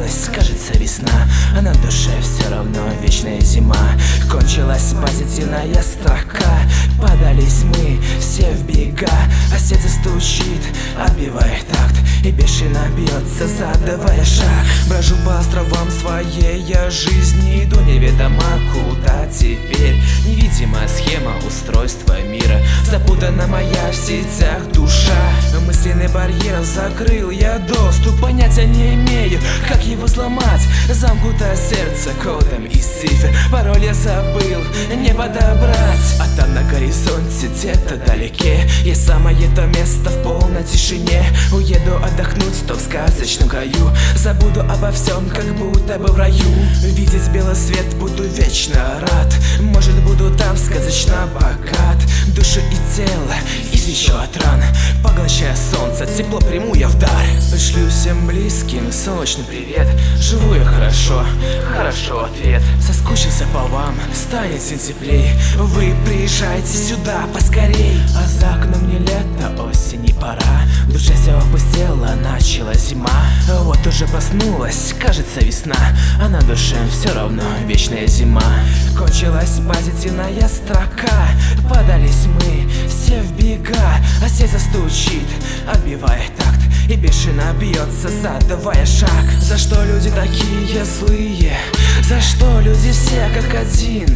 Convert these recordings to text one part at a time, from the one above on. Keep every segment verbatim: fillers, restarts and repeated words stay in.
проснулась, кажется, весна, а на душе все равно вечная зима. Кончилась позитивная строка, подались мы все в бега, а сердце стучит, отбивает такт и бешено бьется, задавая шаг. Брожу по островам своей я жизни, иду неведомо куда теперь. Невидимая схема устройства мира, запутана моя в сетях душа. Мысленный барьер закрыл я доступ, понятия не имею, как его сломать. Замкнутое сердце кодом из цифр, пароль я забыл, не подобрать. А там на горизонте где-то вдалеке есть самое то место в полной тишине. Уеду отдохнуть, то в сказочном краю, забуду обо всем, как будто бы в раю. Видеть белый свет буду вечно рад, может буду там сказочно богат. Душу и тело излечу от ран, поглощая солнце, тепло приму я в дар. Пришлю всем близким солнечный привет, живу я хорошо, хорошо ответ. Соскучился по вам, станет всем теплей, вы приезжайте сюда поскорей. А за окном не лето, осень и пора, в душе все опустело, начала зима. Вот уже проснулась, кажется, весна, а на душе все равно вечная зима. Кончилась позитивная строка, подались мы все в бега, а сердце стучит, отбивая такт и бешено бьется, задавая шаг. За что люди такие злые? За что люди все как один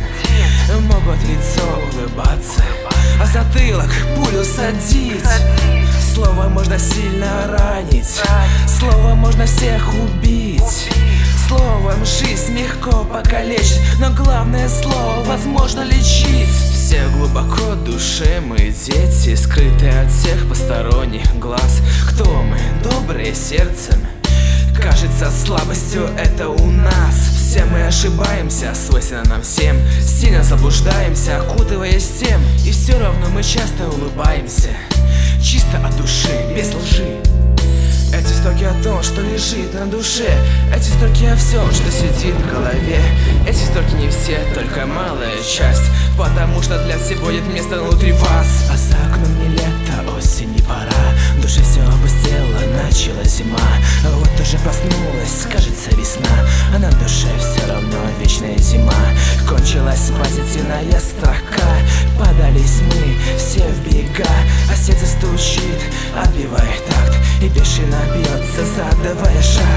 могут в лицо улыбаться, а затылок пулю садить? Слово можно сильно ранить, слово можно всех убить, словом жизнь легко покалечить, но главное слово возможно лечить. Все глубоко в душе мы дети, скрытые от всех посторонних глаз. Кто мы? Добрые сердцем? Кажется, слабостью это у нас. Все мы ошибаемся, свойственно нам всем, сильно заблуждаемся, окутываясь тем, и все равно мы часто улыбаемся, чисто от души, без лжи. Эти строки о том, что лежит на душе, эти строки о всем, что сидит в голове. Эти строки не все, только малая часть, потому что для всего нет места внутри вас. А за окном не лето, осень и пора, в душе все опустело, начала зима. Вот уже проснулась, кажется, весна, а на душе все равно вечная зима. Кончилась позитивная строка, подались мы все в бега, а сердце стучит, отбивает такт и бешено бьется, задавая шаг.